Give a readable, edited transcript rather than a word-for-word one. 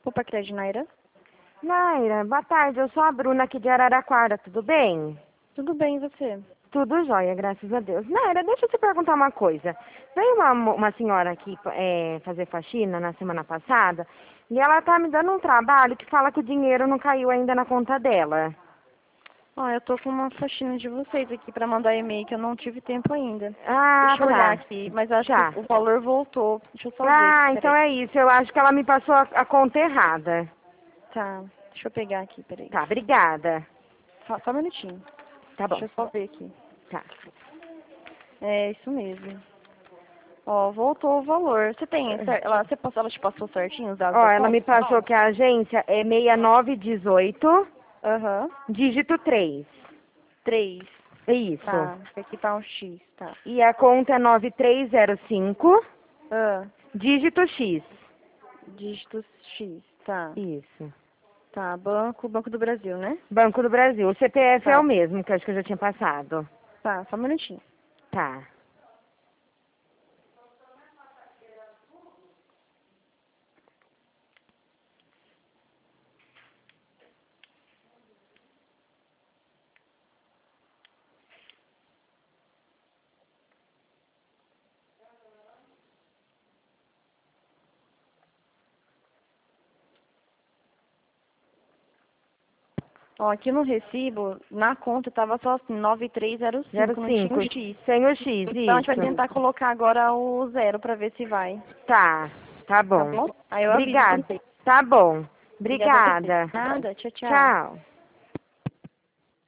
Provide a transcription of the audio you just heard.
Opa, Crédito Naira. Naira, boa tarde. Eu sou a Bruna aqui de Araraquara, tudo bem? Tudo bem, e você? Tudo jóia, graças a Deus. Naira, deixa eu te perguntar uma coisa. Veio uma senhora aqui fazer faxina na semana passada e ela tá me dando um trabalho que fala que o dinheiro não caiu ainda na conta dela. Eu tô com uma faxina de vocês aqui pra mandar e-mail que eu não tive tempo ainda. Ah, Deixa eu olhar tá. aqui, mas acho Tá. que o valor voltou. Deixa eu só ver aqui, Ah, então peraí. é isso. Eu acho que ela me passou a conta errada. Tá, deixa eu pegar aqui, peraí. Tá, obrigada. Só um minutinho. Tá bom. Deixa eu só ver aqui. Tá. É isso mesmo. Ó, voltou o valor. Você tem, ela te passou certinho os dados Ó, da ela me conta? passou que a agência é 6918, Aham. dígito 3. 3. Isso. Tá, aqui tá um X, tá. E a conta é 9305, Ah, dígito X. dígito X, tá. Isso. Tá, Banco do Brasil, né? Banco do Brasil. O CPF é o Tá, mesmo, que eu acho que eu já tinha passado. tá, só um minutinho. Tá. Ó, aqui no recibo, na conta tava só assim, 9305, não tinha o 05. X. Sem o X, Então a gente vai isso. tentar colocar agora o 0 pra ver se vai, Tá. Tá tá bom. bom? Aí eu aviso Obrigada. você. Tá bom. Obrigada a você. Obrigada. Nada, tchau, tchau. Tchau.